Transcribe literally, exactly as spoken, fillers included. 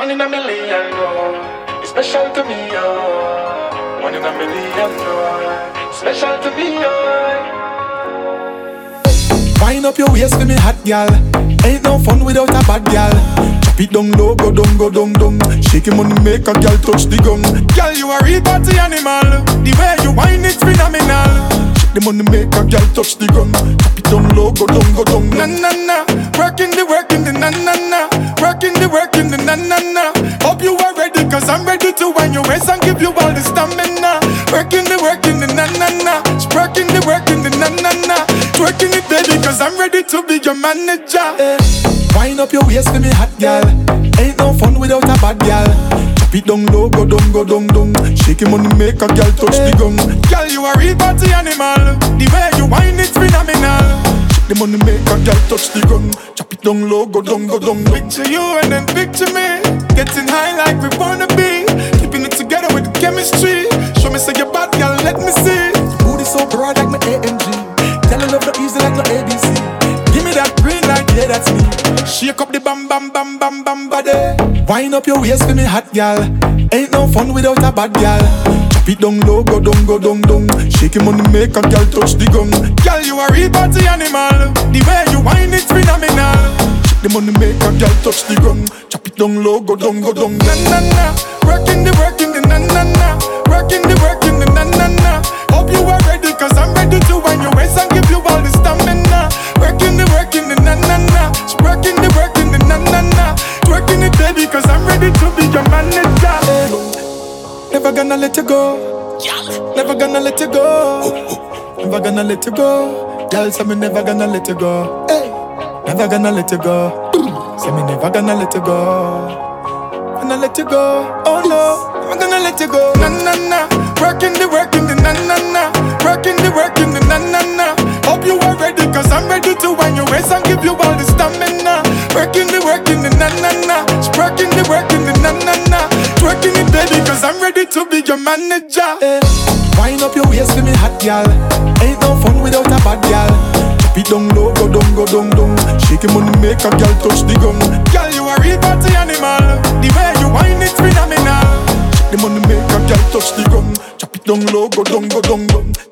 One in a million, oh. It's special to me, oh. One in a million, oh. Special to me, oh. Wind up your waist for me hot gal. Ain't no fun without a bad gal. Chop it down low, go down, go down, down. Shake it money, make a gal touch the gum. Gal, you a real party animal. The way you whine it's phenomenal. Shake the money, make a gal touch the gun. Chop it down low, go down, go down. Na na na, working the working the na na na, working the working the na na na. Hope you are ready, cause I'm ready to wind your waist and give you all the stamina. Working the working the na na na, working the working the na na na. Twerking it baby, cause I'm ready to be your manager. eh. Wind up your waist for me hot gal. Ain't no fun without a bad gal. Chop it down low, go down, go down, down. Shake it money, make a gal touch the gum. Gal, you a real party animal. The way you whine it's phenomenal. Shake the money, make a gal touch the gum. Chop it down low, go down, go down. Picture you and then picture me, getting high like we wanna be. Keeping it together with the chemistry. Show me say you're bad, gal, let me see. Booty so broad like my A M G. Tell her love not easy like no A B C. Give me that green light, yeah that's me. Shake up the bam bam bam bam bam body. Wind up your waist for me hot gal. Ain't no fun without a bad gal. Chop it down low, go down, go down, down. Shake your money, make a gal touch the gum. Gal, you a real party animal. The way you whine it's phenomenal. Shake the money, make a gal touch the gum. Chop it down low, go down, go down. Na na na, working the working the na na na, working the working the na na na. Hope you are ready, cause I'm ready to wind your waist and give you all the stamina. Working the working the na na na, working the working the na na na. Twerking it baby, cause I'm ready to be your manager. eh. Never gonna let you go. Never gonna let you go. Never gonna let you go. Girl, say me never gonna let you go. Hey. Never gonna let you go. Say me never gonna let you go. Gonna let you go. Oh no, never gonna let you go. Na na na, working the working the na na na, working the working the na na na. Hope you are ready, cause I'm ready to wind your waist and give you all the stamina. Working the working the na na na, working the working the na na na. Twerking it baby, cause I'm ready to be your manager. eh. Wind up your waist for me hot gal. Ain't no fun without a bad gal. Chop it down low, go down, go down, down. Shake your money, make a gal touch the gum. Gal, you a real party animal. The way you whine it's phenomenal. Shake the money, make a gal touch the gum. Chop it down low, go down, go down, down.